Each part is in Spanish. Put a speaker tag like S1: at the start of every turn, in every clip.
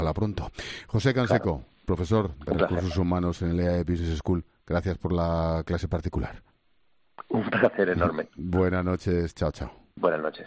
S1: Ojalá pronto. José Canseco, profesor de Recursos Humanos en el EAE Business School. Gracias por la clase particular.
S2: Un placer enorme.
S1: Buenas noches. Chao, chao.
S2: Buenas noches.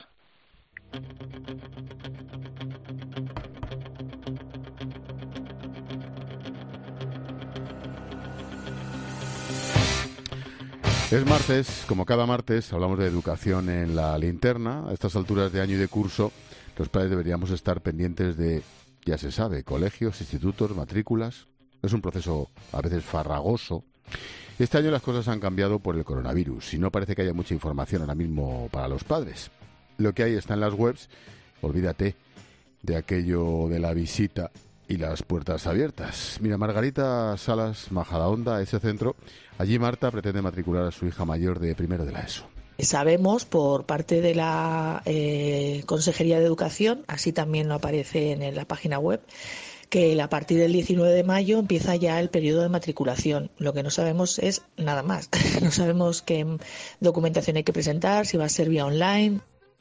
S1: Es martes, como cada martes, hablamos de educación en la linterna. A estas alturas de año y de curso, los padres deberíamos estar pendientes de, ya se sabe, colegios, institutos, matrículas. Es un proceso a veces farragoso. Este año las cosas han cambiado por el coronavirus y no parece que haya mucha información ahora mismo para los padres. Lo que hay está en las webs. Olvídate de aquello de la visita y las puertas abiertas. Mira, Margarita Salas, Majadahonda, ese centro. Allí Marta pretende matricular a su hija mayor de primero de la ESO.
S3: Sabemos por parte de la Consejería de Educación, así también lo aparece en la página web, que a partir del 19 de mayo empieza ya el periodo de matriculación. Lo que no sabemos es nada más. No sabemos qué documentación hay que presentar, si va a ser vía online.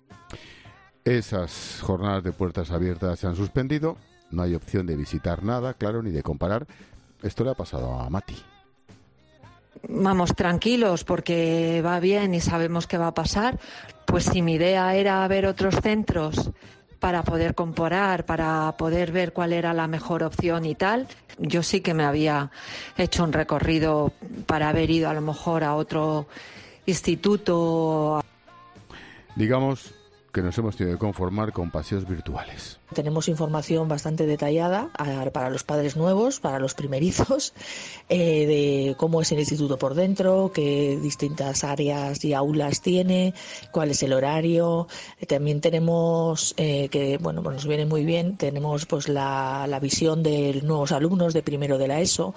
S1: Esas jornadas de puertas abiertas se han suspendido. No hay opción de visitar nada, claro, ni de comparar. Esto le ha pasado a Mati.
S4: Vamos, tranquilos, porque va bien y sabemos qué va a pasar. Pues si mi idea era ver otros centros para poder comparar, para poder ver cuál era la mejor opción y tal, yo sí que me había hecho un recorrido para haber ido a lo mejor a otro instituto.
S1: Digamos que nos hemos tenido que conformar con paseos virtuales.
S3: Tenemos información bastante detallada para los padres nuevos, para los primerizos, de cómo es el instituto por dentro, qué distintas áreas y aulas tiene, cuál es el horario. También tenemos, que bueno, pues nos viene muy bien, tenemos pues la visión de nuevos alumnos de primero de la ESO.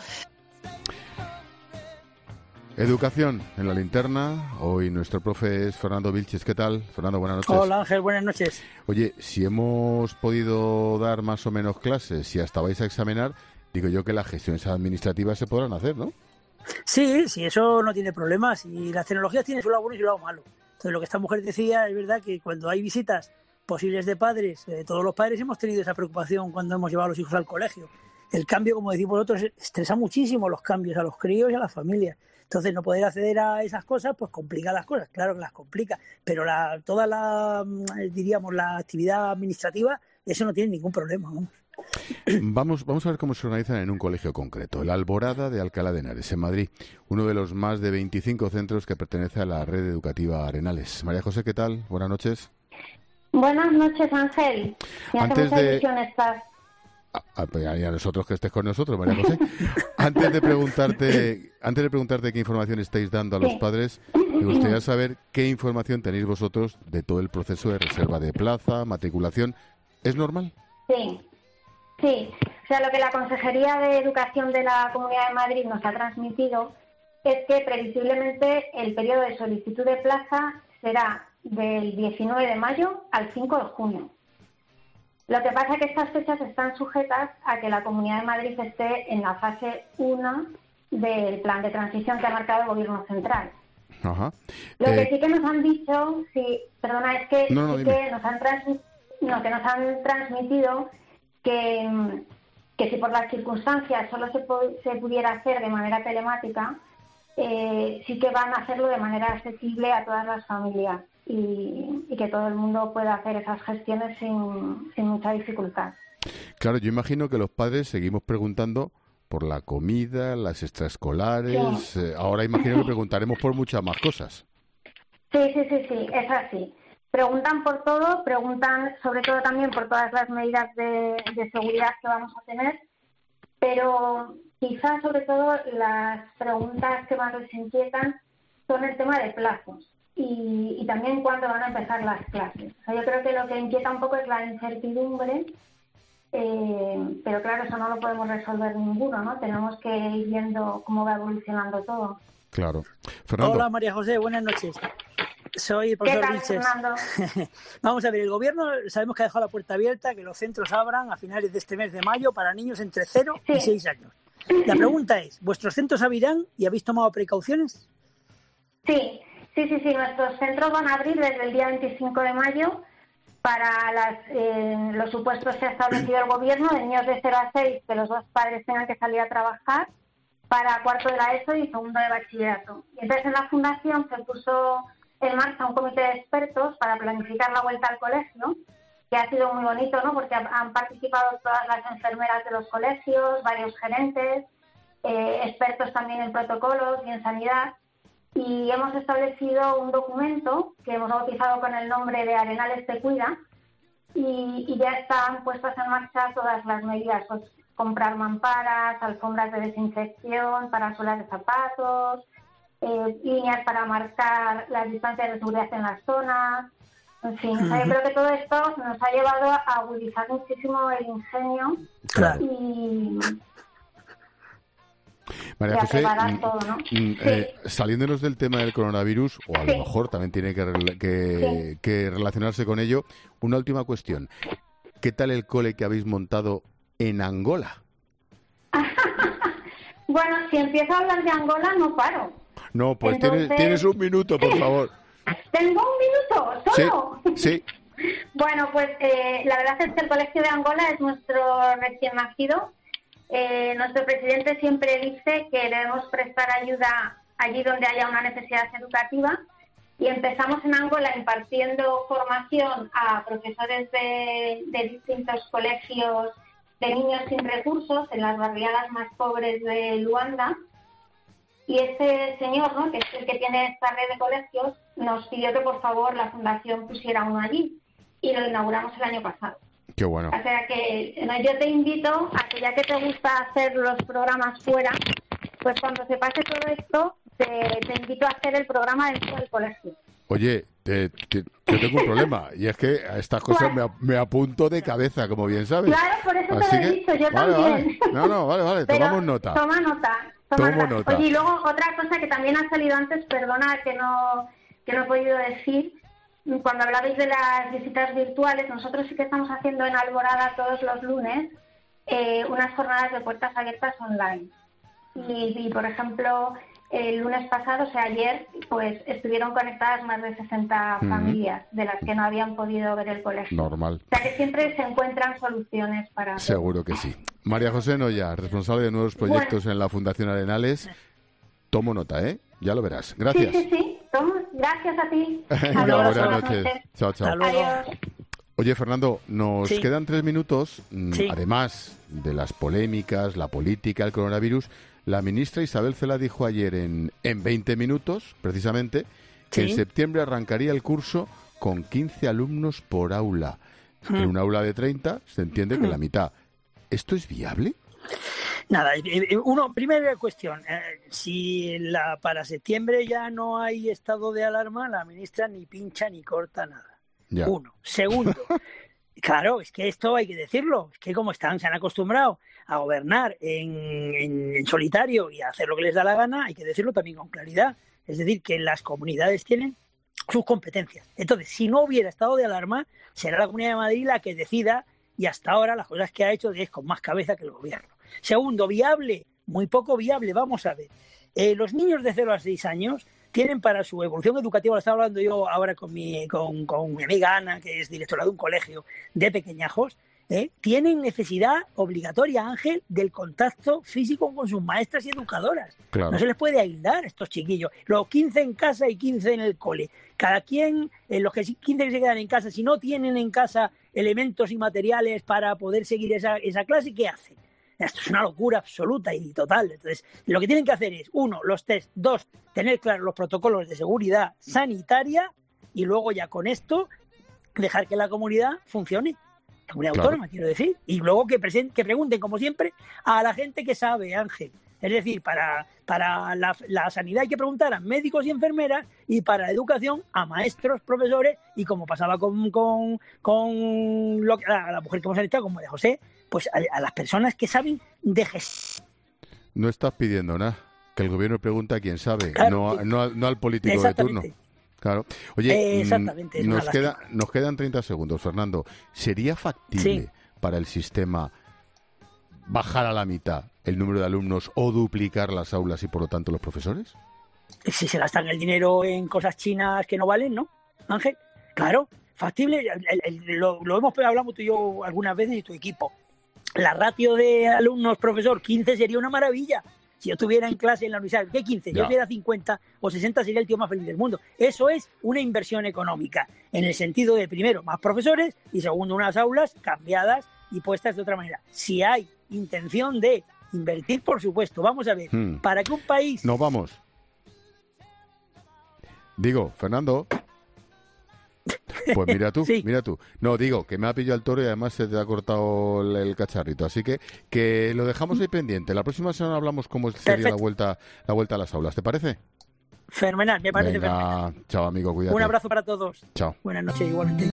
S1: Educación en la linterna. Hoy nuestro profe es Fernando Vilches. ¿Qué tal, Fernando? Buenas noches.
S5: Hola, Ángel, buenas noches.
S1: Oye, si hemos podido dar más o menos clases, si hasta vais a examinar, digo yo que las gestiones administrativas se podrán hacer, ¿no?
S5: Sí, eso no tiene problemas. Y las tecnologías tienen su lado bueno y su lado malo. Entonces, lo que esta mujer decía es verdad que cuando hay visitas posibles de padres, todos los padres hemos tenido esa preocupación cuando hemos llevado a los hijos al colegio. El cambio, como decís vosotros, estresa muchísimo los cambios a los críos y a las familias. Entonces, no poder acceder a esas cosas, pues complica las cosas, claro que las complica, pero toda la actividad administrativa, eso no tiene ningún problema, ¿no?
S1: Vamos a ver cómo se organizan en un colegio concreto, el Alborada de Alcalá de Henares, en Madrid, uno de los más de 25 centros que pertenece a la red educativa Arenales. María José, ¿qué tal? Buenas noches.
S6: Buenas noches, Ángel.
S1: Antes de... Y a nosotros que estés con nosotros, María José. Antes de preguntarte qué información estáis dando a los padres, me gustaría saber qué información tenéis vosotros de todo el proceso de reserva de plaza, matriculación. ¿Es normal?
S6: Sí. O sea, lo que la Consejería de Educación de la Comunidad de Madrid nos ha transmitido es que previsiblemente el periodo de solicitud de plaza será del 19 de mayo al 5 de junio. Lo que pasa es que estas fechas están sujetas a que la Comunidad de Madrid esté en la fase 1 del plan de transición que ha marcado el Gobierno central.
S1: Ajá.
S6: Lo que sí que nos han dicho, es que nos han transmitido que si por las circunstancias solo se pudiera hacer de manera telemática, sí que van a hacerlo de manera accesible a todas las familias. Y que todo el mundo pueda hacer esas gestiones sin mucha dificultad.
S1: Claro, yo imagino que los padres seguimos preguntando por la comida, las extraescolares. Sí. Ahora imagino que preguntaremos por muchas más cosas.
S6: Sí, es así. Preguntan por todo, preguntan sobre todo también por todas las medidas de seguridad que vamos a tener, pero quizás sobre todo las preguntas que más les inquietan son el tema de plazos. Y también cuándo van a empezar las clases. O sea, yo creo que lo que inquieta un poco es la incertidumbre, pero claro, eso no lo podemos resolver ninguno, ¿no? Tenemos que ir viendo cómo va evolucionando todo.
S1: Claro. Fernando.
S5: Hola, María José, buenas noches. Soy el profesor Vilches. Vamos a ver, el Gobierno sabemos que ha dejado la puerta abierta, que los centros abran a finales de este mes de mayo para niños entre 0 y 6 años. La pregunta es, ¿vuestros centros abrirán y habéis tomado precauciones?
S6: Sí, nuestros centros van a abrir desde el día 25 de mayo para los supuestos que ha establecido el gobierno de niños de 0 a 6, que los dos padres tengan que salir a trabajar, para cuarto de la ESO y segundo de bachillerato. Y entonces en la fundación se puso en marcha un comité de expertos para planificar la vuelta al colegio, que ha sido muy bonito, ¿no? Porque han participado todas las enfermeras de los colegios, varios gerentes, expertos también en protocolos y en sanidad, y hemos establecido un documento que hemos bautizado con el nombre de Arenales Te Cuida, y ya están puestas en marcha todas las medidas, pues comprar mamparas, alfombras de desinfección para suelas de zapatos, líneas para marcar las distancias de seguridad en las zonas. En fin, yo creo que todo esto nos ha llevado a agudizar muchísimo el ingenio.
S1: Claro.
S6: Y
S1: María
S6: a
S1: José,
S6: preparar todo, ¿no?
S1: saliéndonos del tema del coronavirus, o a lo mejor también tiene que relacionarse con ello, una última cuestión. ¿Qué tal el cole que habéis montado en Angola?
S6: Bueno, si empiezo a hablar de Angola no paro.
S1: No, pues
S6: Entonces...
S1: tienes un minuto, por favor.
S6: ¿Tengo un minuto? ¿Solo?
S1: Sí.
S6: Bueno, pues la verdad es que el Colegio de Angola es nuestro recién nacido. Nuestro presidente siempre dice que debemos prestar ayuda allí donde haya una necesidad educativa, y empezamos en Angola impartiendo formación a profesores de distintos colegios de niños sin recursos en las barriadas más pobres de Luanda, y ese señor, ¿no?, que es el que tiene esta red de colegios, nos pidió que por favor la fundación pusiera uno allí, y lo inauguramos el año pasado.
S1: Qué bueno.
S6: O sea que yo te invito a que, ya que te gusta hacer los programas fuera, pues cuando se pase todo esto, te invito a hacer el programa dentro del colegio.
S1: Oye, yo tengo un problema, y es que a estas cosas me apunto de cabeza, como bien sabes.
S6: Claro, por eso
S1: Así
S6: te lo he dicho, yo también.
S1: Vale. Vale,
S6: Pero
S1: tomamos nota.
S6: Toma nota. Oye, y luego otra cosa que también ha salido antes, perdona que no he podido decir, cuando hablabais de las visitas virtuales, nosotros sí que estamos haciendo en Alborada todos los lunes unas jornadas de puertas abiertas online. Y por ejemplo, el lunes pasado, o sea, ayer, pues estuvieron conectadas más de 60 familias de las que no habían podido ver el colegio.
S1: Normal.
S6: O sea, que siempre se encuentran soluciones para...
S1: Seguro que sí. María José Noya, responsable de nuevos proyectos en la Fundación Arenales. Tomo nota, ¿eh? Ya lo verás. Gracias.
S6: Sí. Tomo. Gracias a ti.
S1: Venga, buenas noches. Chao.
S6: Adiós.
S1: Oye, Fernando, nos quedan 3 minutos.
S5: Sí.
S1: Además de las polémicas, la política, el coronavirus, la ministra Isabel Celaá dijo ayer en 20 minutos, precisamente, que en septiembre arrancaría el curso con 15 alumnos por aula. En un aula de 30 se entiende que la mitad. ¿Esto es viable?
S5: Nada, primera cuestión, si para septiembre ya no hay estado de alarma, la ministra ni pincha ni corta nada.
S1: Ya.
S5: Uno. Segundo, claro, es que esto hay que decirlo, es que como se han acostumbrado a gobernar en solitario y a hacer lo que les da la gana, hay que decirlo también con claridad. Es decir, que las comunidades tienen sus competencias. Entonces, si no hubiera estado de alarma, será la Comunidad de Madrid la que decida, y hasta ahora las cosas que ha hecho es con más cabeza que el gobierno. Segundo, viable, muy poco viable. Vamos a ver, los niños de 0 a 6 años tienen para su evolución educativa, lo estaba hablando yo ahora con mi amiga Ana, que es directora de un colegio de pequeñajos, tienen necesidad obligatoria, Ángel, del contacto físico con sus maestras y educadoras. Claro. No se les puede aislar a estos chiquillos. Los 15 en casa y 15 en el cole. Cada quien, los 15 que se quedan en casa, si no tienen en casa elementos y materiales para poder seguir esa clase, ¿qué hacen? Esto es una locura absoluta y total. Entonces, lo que tienen que hacer es, 1, los test, 2, tener claros los protocolos de seguridad sanitaria, y luego ya con esto dejar que la comunidad funcione. La comunidad autónoma, quiero decir. Y luego que pregunten, como siempre, a la gente que sabe, Ángel. Es decir, para la sanidad hay que preguntar a médicos y enfermeras, y para la educación a maestros, profesores, y como pasaba con a la mujer que hemos entrevistado, como de José, pues a las personas que saben de gestión.
S1: No estás pidiendo nada, que el gobierno pregunta a quien sabe, claro, no al político de turno. Claro. Oye, nos quedan 30 segundos, Fernando. ¿Sería factible para el sistema bajar a la mitad el número de alumnos o duplicar las aulas y, por lo tanto, los profesores?
S5: Si se gastan el dinero en cosas chinas que no valen, ¿no, Ángel? Claro. factible, lo hemos hablado tú y yo algunas veces y tu equipo. La ratio de alumnos-profesor, 15 sería una maravilla. Si yo estuviera en clase en la universidad, ¿qué 15? Yo tuviera 50 o 60, sería el tío más feliz del mundo. Eso es una inversión económica, en el sentido de, primero, más profesores y segundo, unas aulas cambiadas y puestas de otra manera. Si hay intención de invertir, por supuesto. Vamos a ver, para que un país...
S1: Nos vamos. Digo, Fernando... Pues mira tú,
S5: sí.
S1: mira tú. No, digo, que me ha pillado el toro y además se te ha cortado el cacharrito. Así que lo dejamos ahí pendiente. La próxima semana hablamos cómo sería la vuelta a las aulas. ¿Te parece?
S5: Fenomenal, me parece
S1: Venga,
S5: fenomenal.
S1: chao, amigo, cuídate.
S5: Un abrazo para todos.
S1: Chao.
S5: Buenas noches, igualmente.